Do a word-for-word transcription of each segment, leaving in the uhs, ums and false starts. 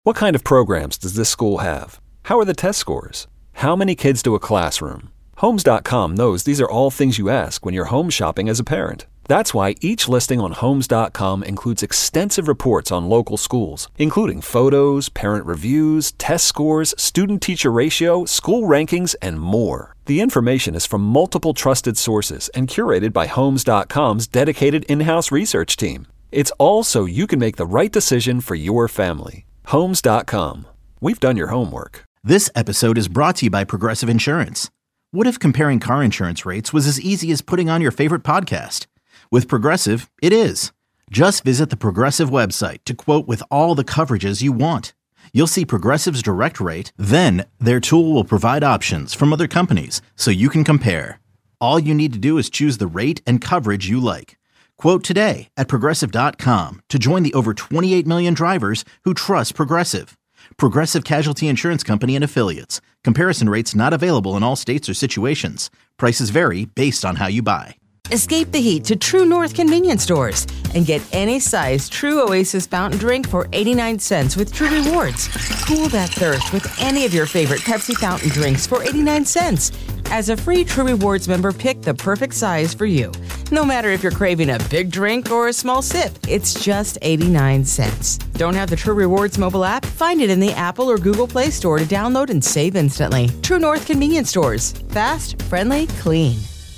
What kind of programs does this school have? How are the test scores? How many kids do a classroom? Homes dot com knows these are all things you ask when you're home shopping as a parent. That's why each listing on Homes dot com includes extensive reports on local schools, including photos, parent reviews, test scores, student-teacher ratio, school rankings, and more. The information is from multiple trusted sources and curated by Homes dot com's dedicated in-house research team. It's all so you can make the right decision for your family. Homes dot com. We've done your homework. This episode is brought to you by Progressive Insurance. What if comparing car insurance rates was as easy as putting on your favorite podcast? With Progressive, it is. Just visit the Progressive website to quote with all the coverages you want. You'll see Progressive's direct rate, then their tool will provide options from other companies so you can compare. All you need to do is choose the rate and coverage you like. Quote today at Progressive dot com to join the over twenty-eight million drivers who trust Progressive. Progressive Casualty Insurance Company and Affiliates. Comparison rates not available in all states or situations. Prices vary based on how you buy. Escape the heat to True North convenience stores and get any size True Oasis fountain drink for eighty-nine cents with True Rewards. Cool that thirst with any of your favorite Pepsi fountain drinks for eighty-nine cents. As a free True Rewards member, pick the perfect size for you. No matter if you're craving a big drink or a small sip, it's just eighty-nine cents. Don't have the True Rewards mobile app? Find it in the Apple or Google Play Store to download and save instantly. True North convenience stores. Fast, friendly, clean.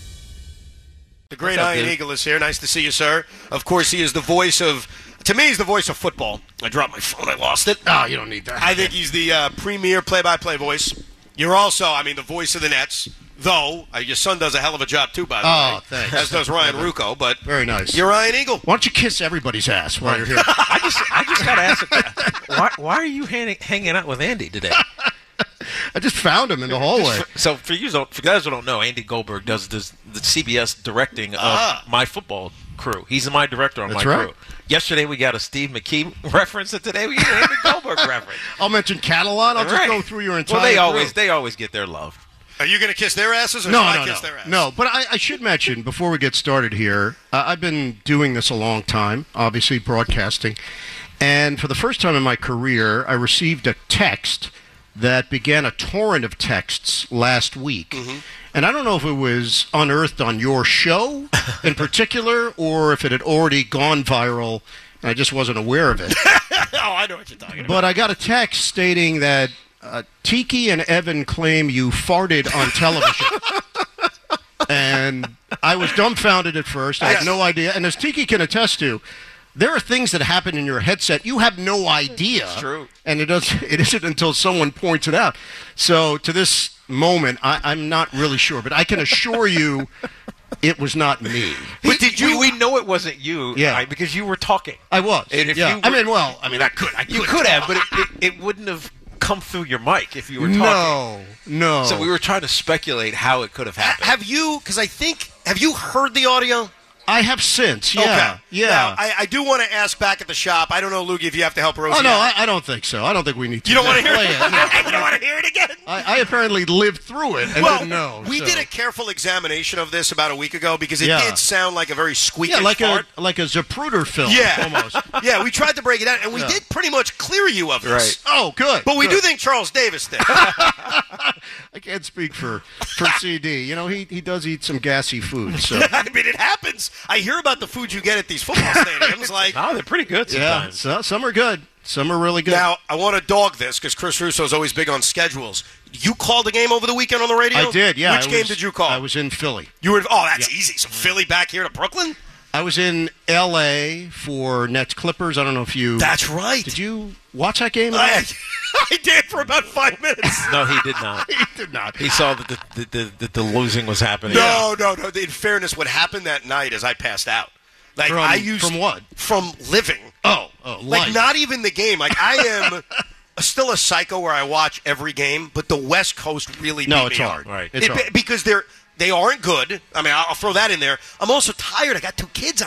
The great Ian Eagle is here. Nice to see you, sir. Of course, he is the voice of, to me, he's the voice of football. I dropped my phone. I lost it. Oh, you don't need that. I think he's the uh, premier play-by-play voice. You're also, I mean, the voice of the Nets, though uh, your son does a hell of a job, too, by the oh, way. Oh, thanks. As does Ryan Rucco, but very nice. You're Ian Eagle. Why don't you kiss everybody's ass while you're here? I just I just got to ask, why, why are you hang, hanging out with Andy today? I just found him in the hallway. So for you, for guys who don't know, Andy Goldberg does this, the C B S directing of ah. my football crew. He's my director on That's my right. crew. Yesterday we got a Steve McKee reference, and today we get an Andy Goldberg reference. I'll mention Catalan. I'll right. just go through your entire. Well, they crew. always they always get their love. Are you going to kiss their asses or no, should I no, kiss no. their asses? No, but I, I should mention before we get started here, uh, I've been doing this a long time, obviously broadcasting, and for the first time in my career, I received a text that began a torrent of texts last week. Mm-hmm. And I don't know if it was unearthed on your show in particular or if it had already gone viral and I just wasn't aware of it. oh, I know what you're talking about. But I got a text stating that uh, Tiki and Evan claim you farted on television. And I was dumbfounded at first. I had no idea. And as Tiki can attest to, there are things that happen in your headset you have no idea. It's true. And it does. It isn't until someone points it out. So to this moment, I, I'm not really sure, but I can assure you, it was not me. But did you? We, we know it wasn't you, yeah, right, because you were talking. I was. And if yeah. you were, I mean, well, I mean, I could. I you could, could have, but it, it, it wouldn't have come through your mic if you were talking. No, no. So we were trying to speculate how it could have happened. Have you? Because I think have you heard the audio? I have since, yeah. Okay. Yeah. Now, I, I do want to ask back at the shop. I don't know, Loogie, if you have to help Rosie. Oh, no, out. I, I don't think so. I don't think we need to. You don't want to hear play it? it. No. You don't want to hear it again? I, I apparently lived through it and well, didn't know. We so. did a careful examination of this about a week ago because it yeah. did sound like a very squeaky Yeah, like fart. a, like a Zapruder film, yeah. almost. Yeah, we tried to break it down, and we yeah. did pretty much clear you of this. Right. Oh, good. But we good. do think Charles Davis did. I can't speak for, for C D. You know, he, he does eat some gassy food. So. I mean, it happens. I hear about the food you get at these football stadiums. Like, no, they're pretty good sometimes. Yeah, so, some are good. Some are really good. Now, I want to dog this because Chris Russo is always big on schedules. You called the game over the weekend on the radio? I did, yeah. Which I game was, did you call? I was in Philly. You were. Oh, that's yeah. easy. So Philly back here to Brooklyn? I was in L A for Nets Clippers. I don't know if you... That's right. Did you watch that game? I, I did for about five minutes. No, he did not. he did not. He saw that the, the, the, the, the losing was happening. No, no, no. In fairness, what happened that night is I passed out. Like from, I used from what? From living. Oh, oh, like life. not even the game. Like I am still a psycho where I watch every game, but the West Coast really no, beat it's me hard. Up. Right, it's it, hard because they're they aren't good. I mean, I'll throw that in there. I'm also tired. I got two kids, Ian.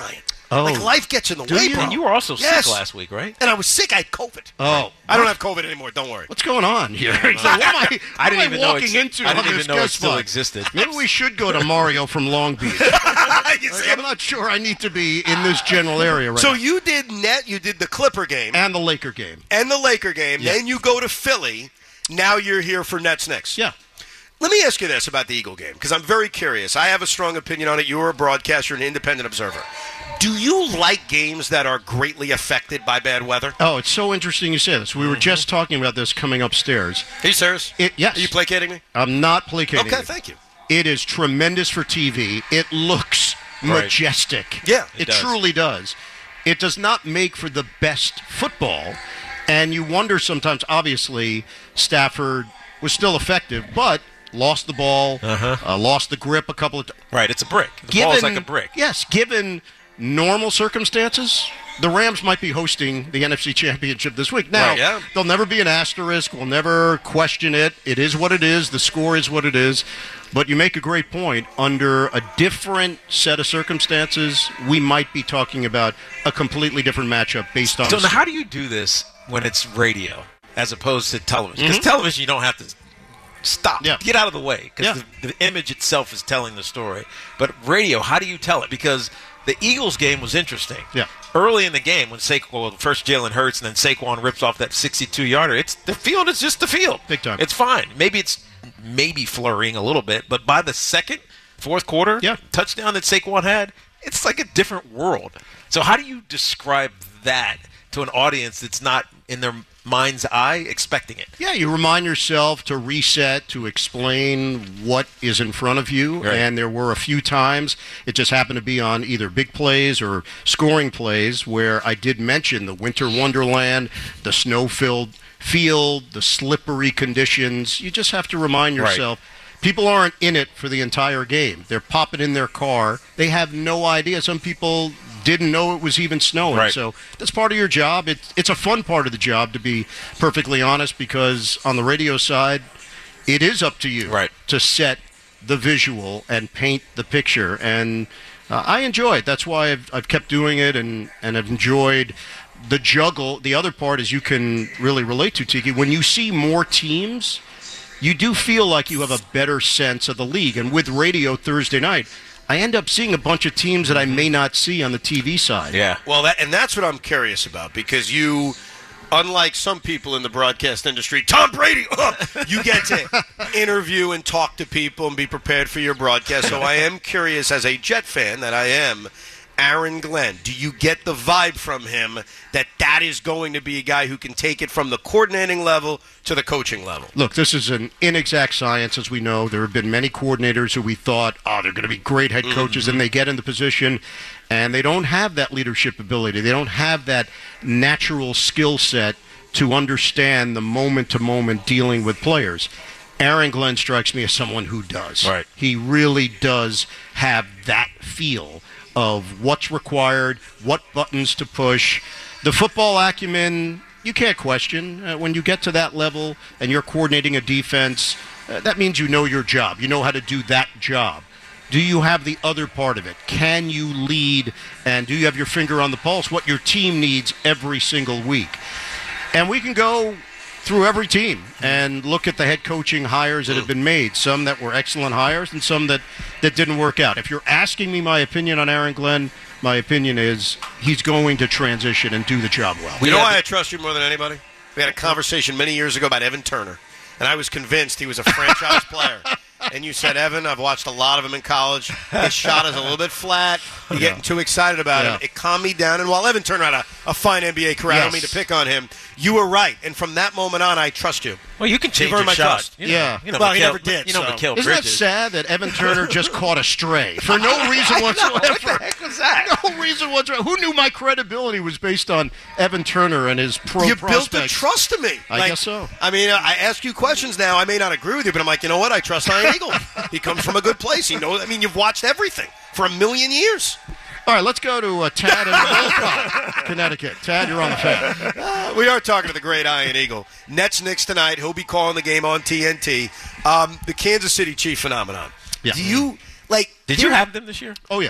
Oh. Like, life gets in the Do way, you? bro. And you were also Yes. sick last week, right? And I was sick. I had COVID. Oh. I don't have COVID anymore. Don't worry. What's going on here? So what am I, what I didn't am even know walking it- into I didn't on even this know it guest still spot? existed. Maybe we should go to Mario from Long Beach. You see? I'm not sure I need to be in this general area right So now. you did net. You did the Clipper game And the Laker game. and the Laker game. Yeah. Then you go to Philly. Now you're here for Nets Knicks. Yeah. Let me ask you this about the Eagle game, because I'm very curious. I have a strong opinion on it. You're a broadcaster, an independent observer. Do you like games that are greatly affected by bad weather? Oh, it's so interesting you say this. We were just talking about this coming upstairs. Are you serious? It, yes. Are you placating me? I'm not placating Okay, you. thank you. It is tremendous for T V. It looks Right. majestic. Yeah, it, it does. truly does. It does not make for the best football, and you wonder sometimes. Obviously, Stafford was still effective, but lost the ball, Uh-huh. uh, lost the grip a couple of times. Right, it's a brick. The ball is like a brick. Yes, given normal circumstances, the Rams might be hosting the N F C Championship this week. Now, Right, yeah. there'll never be an asterisk. We'll never question it. It is what it is. The score is what it is. But you make a great point. Under a different set of circumstances, we might be talking about a completely different matchup based on... So now how do you do this when it's radio as opposed to television? Because television, you don't have to stop. Yeah. Get out of the way because Yeah. the, the image itself is telling the story. But radio, how do you tell it? Because the Eagles game was interesting. Yeah. Early in the game, when Saquon, well, first Jalen Hurts and then Saquon rips off that sixty-two yarder, it's the field is just the field. Big time. It's fine. Maybe it's maybe flurrying a little bit, but by the second, fourth quarter, Yeah. touchdown that Saquon had, it's like a different world. So how do you describe that to an audience that's not in their mind's eye expecting it? Yeah, you remind yourself to reset, to explain what is in front of you. Right. And there were a few times, it just happened to be on either big plays or scoring plays, where I did mention the winter wonderland, the snow-filled field, the slippery conditions. You just have to remind Right. yourself, people aren't in it for the entire game. They're popping in their car. They have no idea. Some people didn't know it was even snowing. Right. So that's part of your job. It, it's a fun part of the job, to be perfectly honest, because on the radio side, it is up to you Right. to set the visual and paint the picture. And uh, I enjoy it. That's why I've, I've kept doing it, and, and I've enjoyed the juggle. The other part is you can really relate to, Tiki. When you see more teams, you do feel like you have a better sense of the league. And with radio Thursday night, I end up seeing a bunch of teams that I may not see on the T V side. Yeah. Well, that, and that's what I'm curious about, because you, unlike some people in the broadcast industry, Tom Brady, oh, you get to interview and talk to people and be prepared for your broadcast. So I am curious, as a Jet fan that I am, Aaron Glenn, do you get the vibe from him that that is going to be a guy who can take it from the coordinating level to the coaching level? Look, this is an inexact science, as we know. There have been many coordinators who we thought, oh, they're going to be great head coaches, Mm-hmm. and they get in the position, and they don't have that leadership ability. They don't have that natural skill set to understand the moment-to-moment dealing with players. Aaron Glenn strikes me as someone who does. Right. He really does have that feel of what's required, what buttons to push. The football acumen, you can't question. Uh, when you get to that level and you're coordinating a defense, uh, that means you know your job. You know how to do that job. Do you have the other part of it? Can you lead, and do you have your finger on the pulse, what your team needs every single week? And we can go through every team and look at the head coaching hires that have been made, some that were excellent hires and some that, that didn't work out. If you're asking me my opinion on Aaron Glenn, my opinion is he's going to transition and do the job well. You know had why the- I trust you more than anybody? We had a conversation many years ago about Evan Turner, and I was convinced he was a franchise player. And you said, Evan, I've watched a lot of him in college. His shot is a little bit flat. You're getting too excited about Yeah. him. It calmed me down. And while Evan Turner had a, a fine N B A career, I don't Yes. mean to pick on him, you were right. And from that moment on, I trust you. Well, you can change earned your my shot. trust. You know, Yeah. You know, Well, he Mikal- never did, You know, so- Mikal Isn't that Bridges. sad that Evan Turner just caught a stray for no reason whatsoever? What the heck was that? No reason whatsoever. Who knew my credibility was based on Evan Turner and his pro You built a prospects? trust in me. I guess so. I mean, I ask you questions now. I may not agree with you, but I'm like, you know what? I trust Ian Eagle. He comes from a good place. He knows. I mean, you've watched everything for a million years. All right, let's go to uh, Tad in Wolcott, Connecticut. Tad, you're on the fan. We are talking to the great Ian Eagle. Nets Knicks tonight. He'll be calling the game on T N T. Um, the Kansas City Chief phenomenon. Yeah. Do you like? Did you have them this year? Oh, yeah.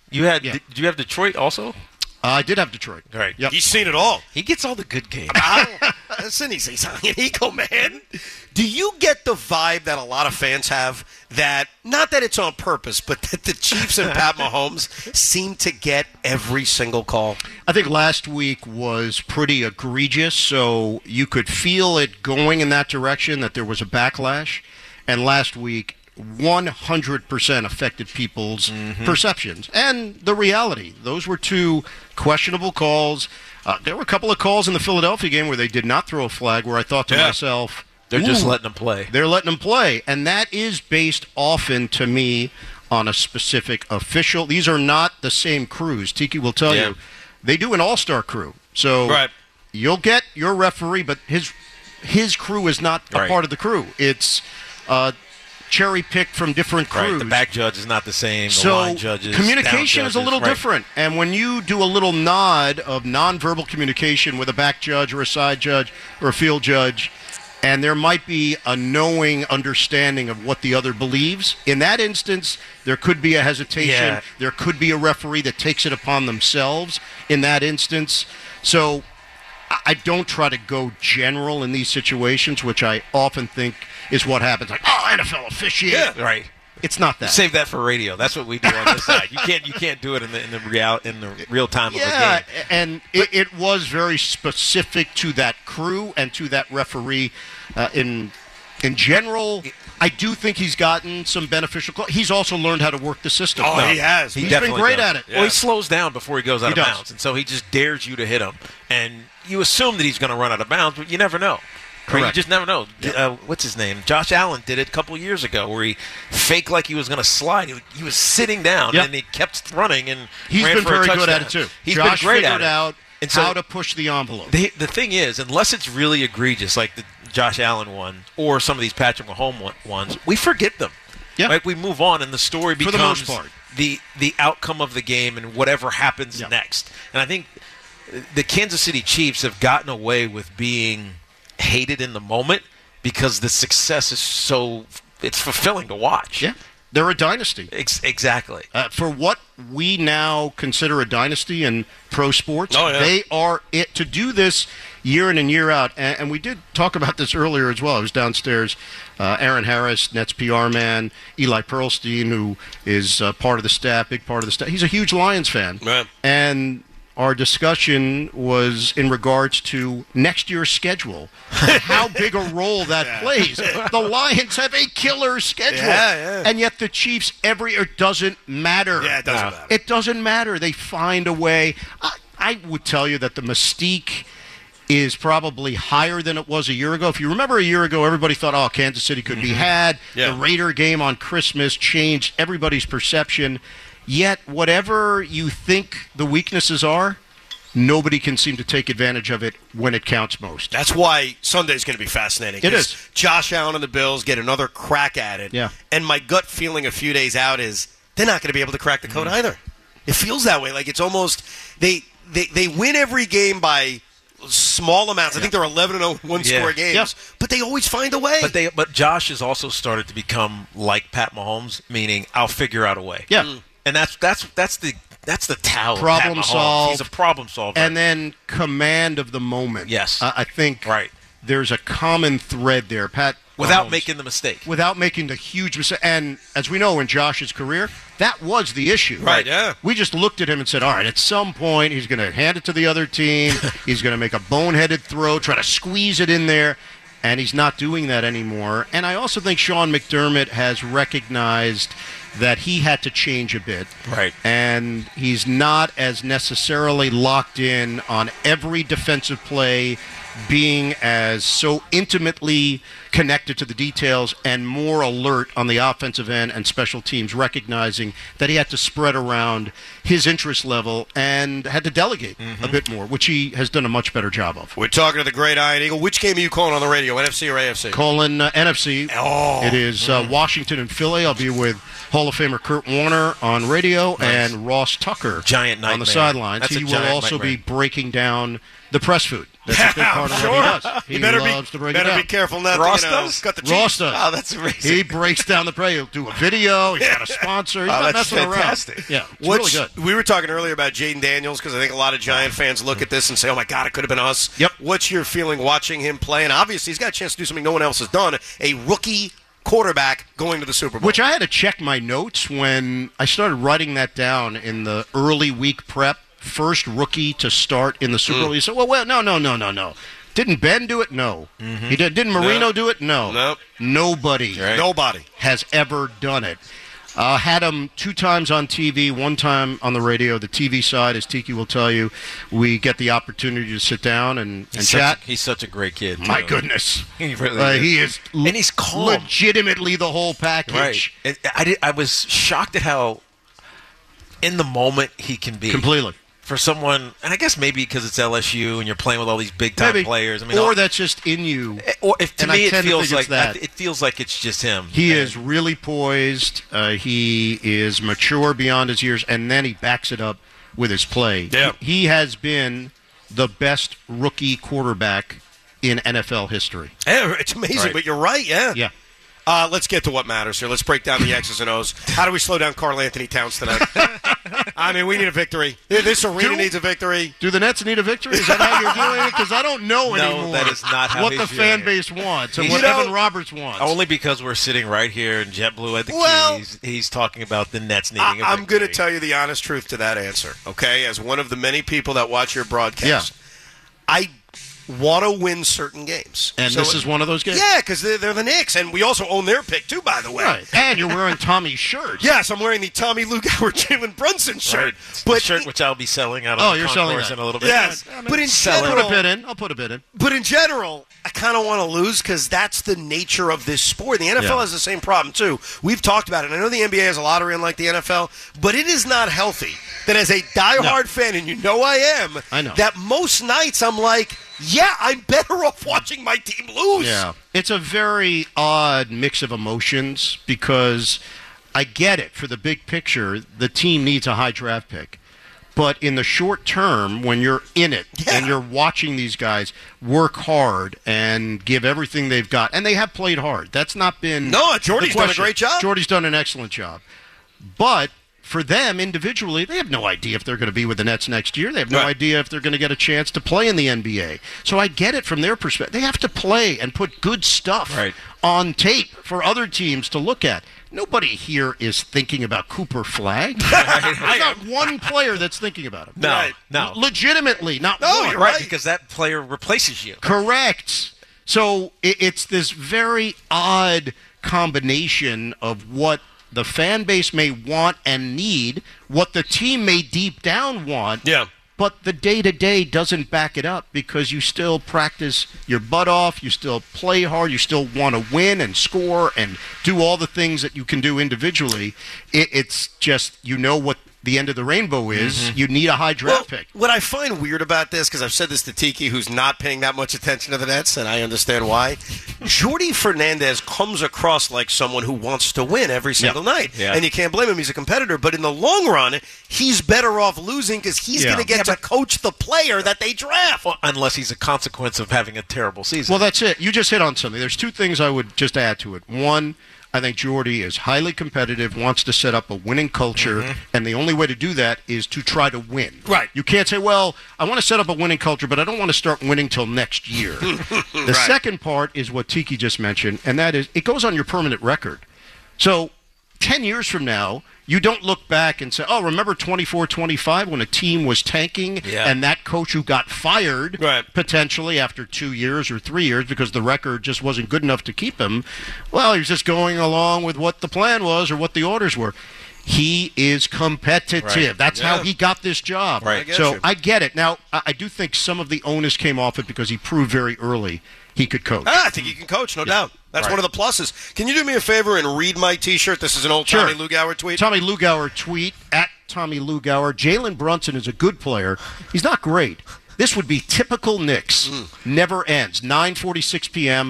You had? Yeah. Did you have Detroit also? Uh, I did have Detroit. All right. Yep. He's seen it all. He gets all the good games. Listen, he's, he's an ego man. Do you get the vibe that a lot of fans have that, not that it's on purpose, but that the Chiefs and Pat Mahomes seem to get every single call? I think last week was pretty egregious, so you could feel it going in that direction, that there was a backlash. And last week, one hundred percent affected people's mm-hmm. perceptions and the reality. Those were two questionable calls. Uh, there were a couple of calls in the Philadelphia game where they did not throw a flag, where I thought to yeah. myself, they're just ooh, letting them play. They're letting them play. And that is based often, to me, on a specific official. These are not the same crews. Tiki will tell Yeah. you. They do an all-star crew. So Right. you'll get your referee, but his his crew is not a Right. part of the crew. It's uh, cherry-picked from different crews. Right. The back judge is not the same. The So line judges, communication down is a little judges, right. different. And when you do a little nod of nonverbal communication with a back judge or a side judge or a field judge, and there might be a knowing understanding of what the other believes, in that instance, there could be a hesitation. Yeah. There could be a referee that takes it upon themselves in that instance. So I- I don't try to go general in these situations, which I often think is what happens. Like, oh, N F L officiate. Right. It's not that. Save that for radio. That's what we do on this side. You can't you can't do it in the in the real in the real time Yeah, of the game. and it, it was very specific to that crew and to that referee. Uh, in in general, I do think he's gotten some beneficial. Call. He's also learned how to work the system. Oh, No. he has. He He's definitely been great does. at it. Well, he slows down before he goes out He of does. bounds, and so he just dares you to hit him, and you assume that he's going to run out of bounds, but you never know. Right? You Correct. just never know. Uh, what's his name? Josh Allen did it a couple of years ago, where he faked like he was going to slide. He, he was sitting down, Yep. and he kept running, and He's ran been for a very good at touchdown. it too. He's Josh been great figured at it. out And so- how to push the envelope. The, the thing is, unless it's really egregious, like the Josh Allen one or some of these Patrick Mahomes one- ones, we forget them. Yeah. Like we move on, and the story For becomes the most part. the the outcome of the game and whatever happens Yeah. next. And I think the Kansas City Chiefs have gotten away with being hated in the moment because the success is so it's fulfilling to watch. Yeah, they're a dynasty. Ex- exactly. Uh, for what we now consider a dynasty in pro sports, Oh, yeah. they are it. To do this year in and year out, and, and we did talk about this earlier as well. I was downstairs. Uh, Aaron Harris, Nets P R man, Eli Pearlstein, who is uh, part of the staff, big part of the staff. He's a huge Lions fan. Right. And our discussion was in regards to next year's schedule, and how big a role that plays. The Lions have a killer schedule, Yeah, yeah. and yet the Chiefs every it doesn't matter. Yeah, it doesn't No. matter. It doesn't matter. They find a way. I, I would tell you that the mystique is probably higher than it was a year ago. If you remember a year ago, everybody thought, oh, Kansas City could be had. Yeah. The Raider game on Christmas changed everybody's perception. Yet, whatever you think the weaknesses are, nobody can seem to take advantage of it when it counts most. That's why Sunday's going to be fascinating. It 'cause is. Josh Allen and the Bills get another crack at it. Yeah. And my gut feeling a few days out is they're not going to be able to crack the code Mm-hmm. either. It feels that way. Like it's almost they they, they win every game by small amounts. I think they're eleven and oh one-score Yeah. games, Yeah. but they always find a way. But they, but Josh has also started to become like Pat Mahomes, meaning I'll figure out a way. Yeah. Mm. and that's that's that's the that's the Tao. of Problem Pat Mahomes. solve. He's a problem solver. And then command of the moment. Yes. I I think Right. there's a common thread there. Pat without Mahomes- making the mistake. without making the huge mistake. And as we know in Josh's career, that was the issue. Right, yeah. We just looked at him and said, all right, at some point he's going to hand it to the other team. He's going to make a boneheaded throw, try to squeeze it in there. And he's not doing that anymore. And I also think Sean McDermott has recognized that he had to change a bit. Right. And he's not as necessarily locked in on every defensive play, being as so intimately connected to the details and more alert on the offensive end and special teams, recognizing that he had to spread around his interest level and had to delegate a bit more, which he has done a much better job of. We're talking to the great Iron Eagle. Which game are you calling on the radio, N F C or A F C? Colin, uh, N F C. Oh. It is uh, Washington and Philly. I'll be with Hall of Famer Kurt Warner on radio and Ross Tucker Giant on the nightmare. sidelines. That's a He will giant also nightmare. be breaking down The press food. That's a big part of sure. what he does. He you better loves be, to break better it down. be careful not Ross to you know, does? cut the cheese. Ross does. Oh, that's amazing. He breaks down the prey. He'll do a video. He's got a sponsor. He's Oh, not that's messing fantastic. around. Yeah, it's What's- really good. We were talking earlier about Jaden Daniels because I think a lot of Giant fans look at this and say, oh, my God, it could have been us. Yep. What's your feeling watching him play? And obviously he's got a chance to do something no one else has done, a rookie quarterback going to the Super Bowl. Which I had to check my notes when I started writing that down in the early week prep. First rookie to start in the Super Bowl. Mm. You said, well, well, no, no, no, no, no. Didn't Ben do it? No. Mm-hmm. He did. Didn't Marino No. do it? No. Nope. Nobody Right. Nobody. has ever done it. Uh, had him two times on T V, one time on the radio. The T V side, as Tiki will tell you, we get the opportunity to sit down and, and He's chat. such, he's such a great kid. My too. goodness. He really Uh, is. he is le- And he's calm. legitimately the whole package. Right. And I, did, I was shocked at how in the moment he can be. Completely. For someone, and I guess maybe because it's L S U and you're playing with all these big time Maybe. players. I mean, or all- that's just in you. or if to and I me it tend to feels think like it's that. it feels like it's just him. He And- is really poised. Uh, he is mature beyond his years, and then he backs it up with his play. Yeah. He, he has been the best rookie quarterback in N F L history. Yeah, it's amazing, Right. but you're right, yeah. Yeah. Uh, let's get to what matters here. Let's break down the X's and O's. How do we slow down Karl Anthony Towns tonight? I mean, we need a victory. This arena Do- needs a victory. Do the Nets need a victory? Is that how you're doing it? Because I don't know No, anymore that is not how what he's the doing fan it. base wants and You what know- Evan Roberts wants. Only because we're sitting right here in JetBlue at the Well- Keys. He's talking about the Nets needing I, a I'm going to victory. tell you the honest truth to that answer, okay? As one of the many people that watch your broadcast, I want to win certain games. and So- this is one of those games. Yeah, because they're, they're the Knicks, and we also own their pick, too, by the way. Right. And you're wearing Tommy's shirt. Yes, I'm wearing the Tommy Lugauer Jalen Brunson shirt. Right. But the shirt which I'll be selling out on Oh, the you're selling concourse that. in a little bit. Yes, Yeah, but in sell it. I'll general, put a bid in. I'll put a bid in. But in general, I kind of want to lose because that's the nature of this sport. The N F L Yeah. has the same problem, too. We've talked about it. I know the N B A has a lottery unlike the N F L, but it is not healthy that as a diehard fan, and you know I am, I know. that most nights I'm like, yeah, I'm better off watching my team lose. Yeah. It's a very odd mix of emotions because I get it. For the big picture, the team needs a high draft pick. But in the short term, when you're in it Yeah. and you're watching these guys work hard and give everything they've got, and they have played hard. That's not been No, Jordy's the done a question. great job. Jordy's done an excellent job. But for them individually, they have no idea if they're going to be with the Nets next year. They have no Right. idea if they're going to get a chance to play in the N B A. So I get it from their perspective. They have to play and put good stuff Right. on tape for other teams to look at. Nobody here is thinking about Cooper Flag. There's not one player that's thinking about him. No, Right. no. Legitimately, not No, one. you're right, right. because that player replaces you. Correct. So it, it's this very odd combination of what the fan base may want and need, what the team may deep down want, Yeah. but the day-to-day doesn't back it up because you still practice your butt off, you still play hard, you still want to win and score and do all the things that you can do individually. It, it's just, you know what the end of the rainbow is. You need a high draft Well, pick. what I find weird about this, because I've said this to Tiki, who's not paying that much attention to the Nets, and I understand why, Jordy Fernandez comes across like someone who wants to win every single night. Yeah. And you can't blame him. He's a competitor. But in the long run, he's better off losing because he's Yeah. going to get Yeah, to coach the player that they draft. Well, unless he's a consequence of having a terrible season. Well, that's it. You just hit on something. There's two things I would just add to it. One, I think Jordy is highly competitive, wants to set up a winning culture, and the only way to do that is to try to win. Right. You can't say, well, I want to set up a winning culture, but I don't want to start winning till next year. The second part is what Tiki just mentioned, and that is it goes on your permanent record. So ten years from now, you don't look back and say, oh, remember twenty-four twenty-five when a team was tanking Yeah. and that coach who got fired Right. potentially after two years or three years because the record just wasn't good enough to keep him. Well, he was just going along with what the plan was or what the orders were. He is competitive. Right. That's Yeah. how he got this job. Right. I get So you. I get it. Now, I I do think some of the onus came off it because he proved very early he could coach. Ah, I think he can coach, no doubt. That's Right. one of the pluses. Can you do me a favor and read my T-shirt? This is an old Sure. Tommy Lugauer tweet. Tommy Lugauer tweet at Tommy Lugauer. Jalen Brunson is a good player. He's not great. This would be typical Knicks. Never ends. nine forty-six p.m.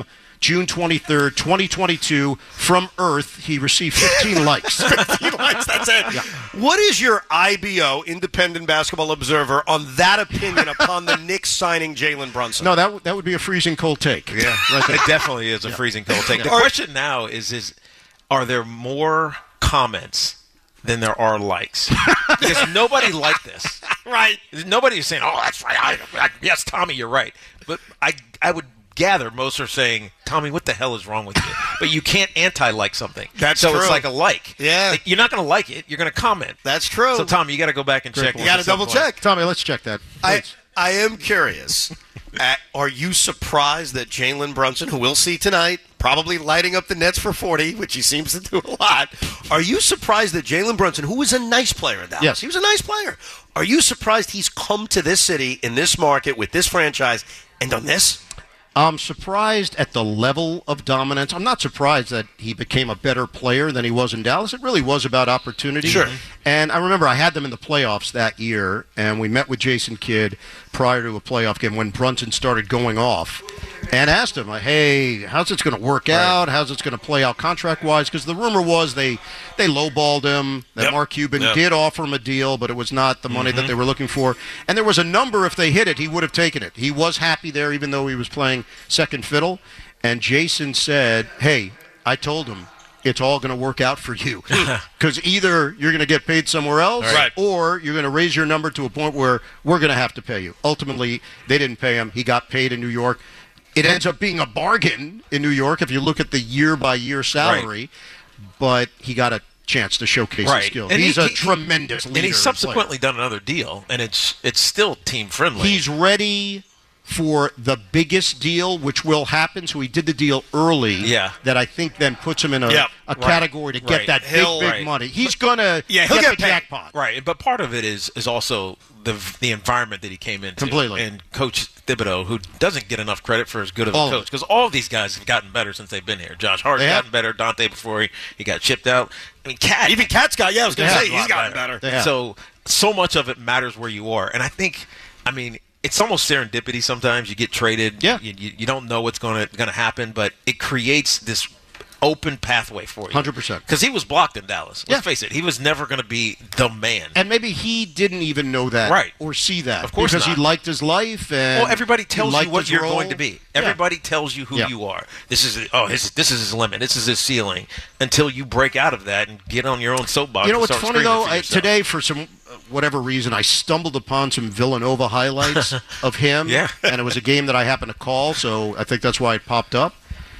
June twenty-third, twenty twenty-two, from Earth. He received fifteen likes. fifteen likes, that's it. Yeah. What is your I B O, Independent Basketball Observer, on that opinion upon the Knicks signing Jalen Brunson? No, that w- that would be a freezing cold take. Yeah, Right there. it definitely is a freezing cold take. The Are- question now is: is are there more comments than there are likes? Because nobody liked this. Right. Nobody is saying, "Oh, that's right. I, I, yes, Tommy, you're right." But I, I would gather most are saying, "Tommy, what the hell is wrong with you?" But you can't anti-like something. That's so true. it's like a like. Yeah. Like, you're not going to like it. You're going to comment. That's true. So, Tommy, you got to go back and check. point. You got to at some double point. check. Tommy, let's check that. I, Please. I am curious. Uh, are you surprised that Jalen Brunson, who we'll see tonight, probably lighting up the Nets for forty, which he seems to do a lot, are you surprised that Jalen Brunson, who was a nice player in Dallas, Yes. he was a nice player, are you surprised he's come to this city, in this market, with this franchise, and done this? I'm surprised at the level of dominance. I'm not surprised that he became a better player than he was in Dallas. It really was about opportunity. Sure. And I remember I had them in the playoffs that year, and we met with Jason Kidd prior to a playoff game when Brunson started going off, and asked him, like, hey, how's this going to work out? How's this going to play out contract-wise? Because the rumor was they, they lowballed him, that Yep. Mark Cuban Yep. did offer him a deal, but it was not the money that they were looking for. And there was a number, if they hit it, he would have taken it. He was happy there, even though he was playing second fiddle. And Jason said, hey, I told him, it's all going to work out for you. Because either you're going to get paid somewhere else, Right. or you're going to raise your number to a point where we're going to have to pay you. Ultimately, they didn't pay him. He got paid in New York. It ends up being a bargain in New York if you look at the year-by-year salary, but he got a chance to showcase Right. his skills. And He's he- a he- tremendous leader. And he's and subsequently done another deal, and it's it's still team friendly. player. He's ready for the biggest deal, which will happen. So he did the deal early. Yeah. That I think then puts him in a, Yep. a Right. category to get Right. that He'll- big, big right. money. He's going to Yeah, he'll get, get the paid. jackpot. Right, but part of it is is also the the environment that he came into. Completely. And Coach Thibodeau, who doesn't get enough credit for as good of All a of coach, it. because all of these guys have gotten better since they've been here. Josh Hart's They have. gotten better. Dante before he, he got shipped out. I mean, Cat. Even Cat's got, yeah, I was going to They say, have a he's lot gotten better. better. They have. So so much of it matters where you are, and I think, I mean, it's almost serendipity. Sometimes you get traded. Yeah. You, you, you don't know what's going to going to happen, but it creates this open pathway for you. one hundred percent. Because he was blocked in Dallas. Let's Yeah. face it, he was never going to be the man. And maybe he didn't even know that Right. or see that. Of course because not. he liked his life. And Well, everybody he tells you liked what his you're role. going to be. Yeah. Everybody tells you who Yeah. you are. This is oh, his, this is his limit. This is his ceiling. Until you break out of that and get on your own soapbox. You know and what's start funny screaming though? for I, yourself. today, for some uh, whatever reason, I stumbled upon some Villanova highlights of him. Yeah. And it was a game that I happened to call, so I think that's why it popped up.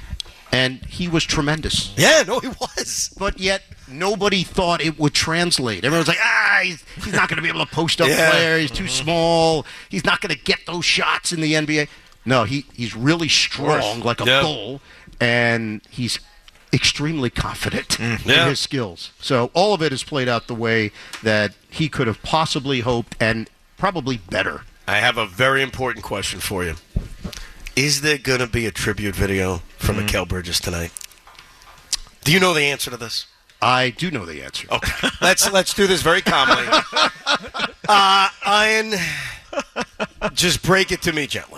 And he was tremendous. Yeah, no, he was. But yet, nobody thought it would translate. Everyone's like, ah, he's, he's not going to be able to post up Yeah. player. He's too small. He's not going to get those shots in the N B A. No, he, he's really strong, like a Yeah. bull, and he's extremely confident in Yeah. his skills. So all of it has played out the way that he could have possibly hoped, and probably better. I have a very important question for you. Is there going to be a tribute video from Mm-hmm. Mikal Bridges tonight? Do you know the answer to this? I do know the answer. Okay. let's let's do this very calmly. Uh, Ian, just break it to me gently.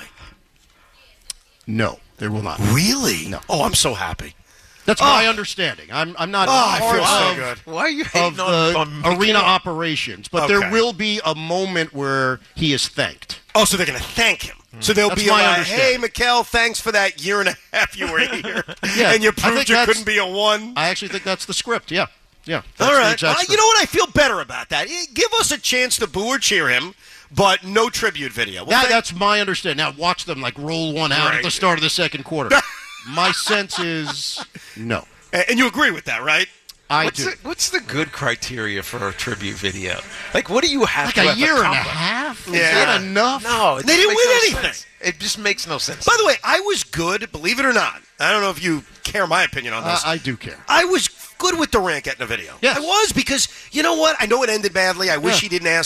No, there will not. Really? No. Oh, I'm so happy. That's my understanding. I'm, I'm not Oh, I part feel so of, good. Why are you of hating on, the on arena Mikal? operations, but Okay. there will be a moment where he is thanked. Oh, so they're going to thank him. So they'll That's be my like, hey, understanding. Mikal, thanks for that year and a half you were here. Yeah, and you I proved think you that's- couldn't be a one. I actually think that's the script. Yeah, yeah. That's All the right. exact Well, script. you know what? I feel better about that. Eh, Give us a chance to boo or cheer him, but no tribute video. Well, That- thank- that's my understanding. Now watch them like roll one out Right. at the start of the second quarter. My sense is no. and you agree with that, right? I What's do. the, what's the good criteria for a tribute video? Like, what do you have Like to a have year and a accomplished? half? Is Yeah. that enough? No, it They just didn't makes win no anything. sense. It just makes no sense. By the way, I was good, believe it or not. I don't know if you care my opinion on Uh, this. I do care. I was good with Durant getting a video. Yes. I was because, you know what? I know it ended badly. I wish Yeah. he didn't ask out.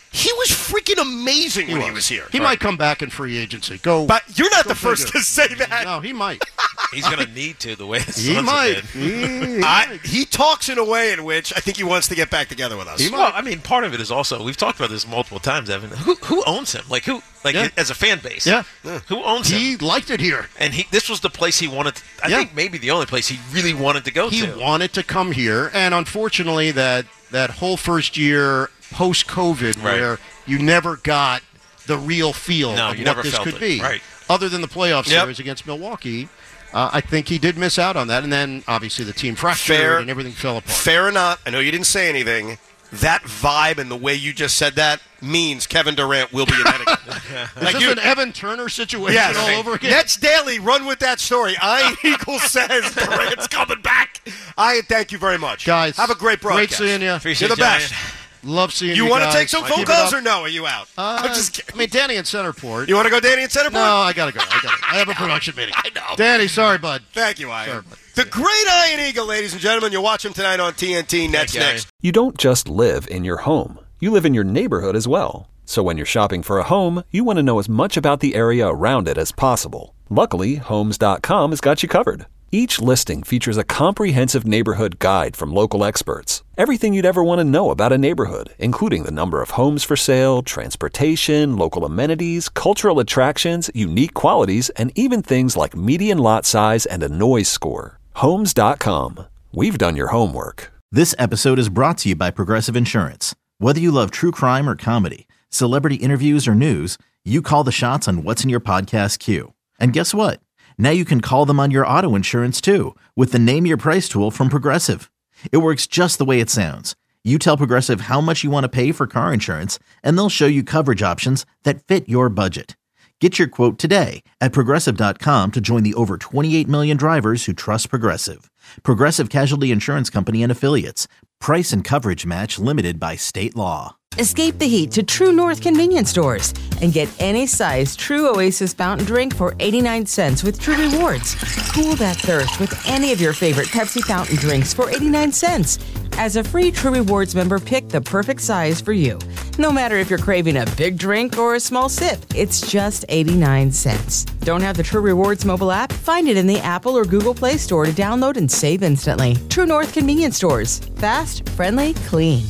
He was freaking amazing He when was. he was here. He might come back in free agency. Go. But you're not go the first figure. to say that. No, he might. He's going to need to, the way his He sons might. have been. He, he I, might. he talks in a way in which I think he wants to get back together with us. He might. Well, I mean, part of it is also, we've talked about this multiple times, Evan. Who who owns him? Like, who, like, Yeah. as a fan base? Yeah. Who owns him? He liked it here. And he, this was the place he wanted, to, I Yeah. think maybe the only place he really wanted to go He to. wanted to come here, and unfortunately, that that whole first year post COVID, Right. where you never got the real feel No, of you what never this felt could it. be, Right. other than the playoff Yep. series against Milwaukee. Uh, I think he did miss out on that, and then obviously the team fractured Fair- and everything fell apart. Fair or not, I know you didn't say anything. That vibe and the way you just said that means Kevin Durant will be in that again. Is this you- an Evan Turner situation Yes. all over again? Nets Daily, run with that story. Iron Eagle says Durant's coming back. Ian, thank you very much. Guys, have a great broadcast. Great seeing you. Appreciate You're the you, best. Ian. Love seeing you. You want to guys. take some phone Keep it calls up. or no? Are you out? Uh, I'm just kidding. I mean, Danny in Centerport. You want to go Danny in Centerport? No, I gotta go. I gotta. I have a production meeting. I know. Danny, sorry, bud. Thank you, Ian. Sorry, bud. The great Iron Eagle, ladies and gentlemen. You'll watch him tonight on T N T. Nets Thank you, next. You don't just live in your home, you live in your neighborhood as well. So when you're shopping for a home, you want to know as much about the area around it as possible. Luckily, Homes dot com has got you covered. Each listing features a comprehensive neighborhood guide from local experts. Everything you'd ever want to know about a neighborhood, including the number of homes for sale, transportation, local amenities, cultural attractions, unique qualities, and even things like median lot size and a noise score. Homes dot com. We've done your homework. This episode is brought to you by Progressive Insurance. Whether you love true crime or comedy, celebrity interviews or news, you call the shots on what's in your podcast queue. And guess what? Now you can call them on your auto insurance too with the Name Your Price tool from Progressive. It works just the way it sounds. You tell Progressive how much you want to pay for car insurance, and they'll show you coverage options that fit your budget. Get your quote today at Progressive dot com to join the over twenty-eight million drivers who trust Progressive. Progressive Casualty Insurance Company and Affiliates. Price and coverage match limited by state law. Escape the heat to True North convenience stores and get any size True Oasis fountain drink for eighty-nine cents with True Rewards. Cool that thirst with any of your favorite Pepsi fountain drinks for eighty-nine cents. As a free True Rewards member, pick the perfect size for you. No matter if you're craving a big drink or a small sip, it's just eighty-nine cents. Don't have the True Rewards mobile app? Find it in the Apple or Google Play Store to download and save instantly. True North convenience stores. Fast, friendly, clean.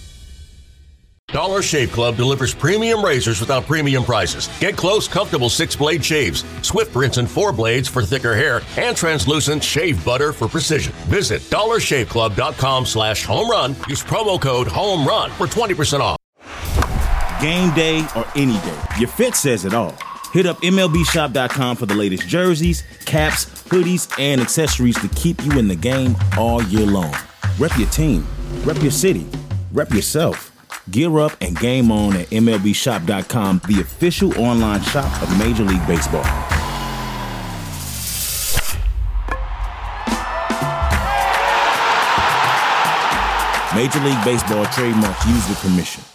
Dollar Shave Club delivers premium razors without premium prices. Get close, comfortable six-blade shaves, swift rinse and four blades for thicker hair, and translucent shave butter for precision. Visit dollar shave club dot com slash home run. Use promo code HOME-RUN for twenty percent off. Game day or any day, your fit says it all. Hit up M L B shop dot com for the latest jerseys, caps, hoodies, and accessories to keep you in the game all year long. Rep your team, rep your city, rep yourself. Gear up and game on at M L B shop dot com, the official online shop of Major League Baseball. Major League Baseball trademarks used with permission.